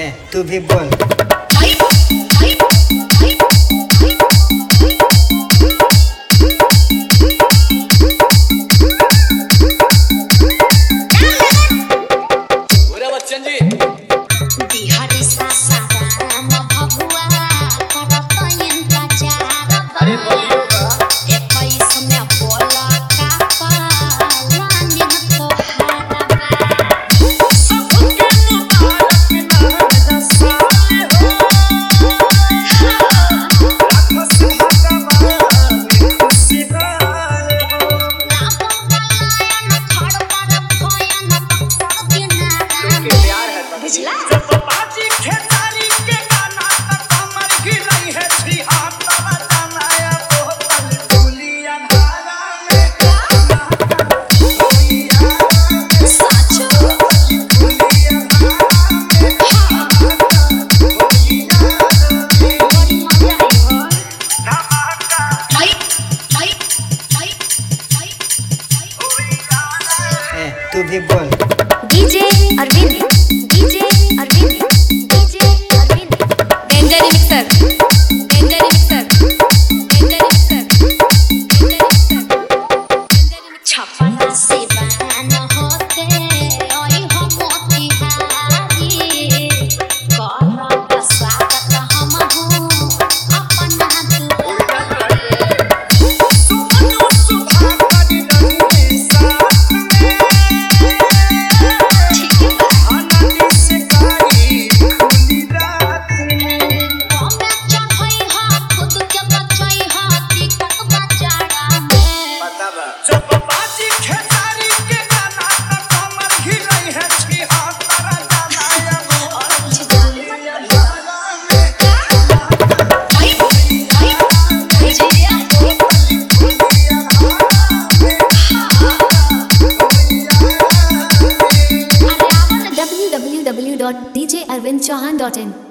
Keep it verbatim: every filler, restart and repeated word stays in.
तू भी बोल। बच्चन जी तू भी बोल। DJ Arvind DJ Arvind DJ Arvind danger mixer danger mixer danger mixer छपना से बना होते ओई हो मोती हारी कोरा का स्वागत हम हूं अपना w w w dot d j arvind chauhan dot in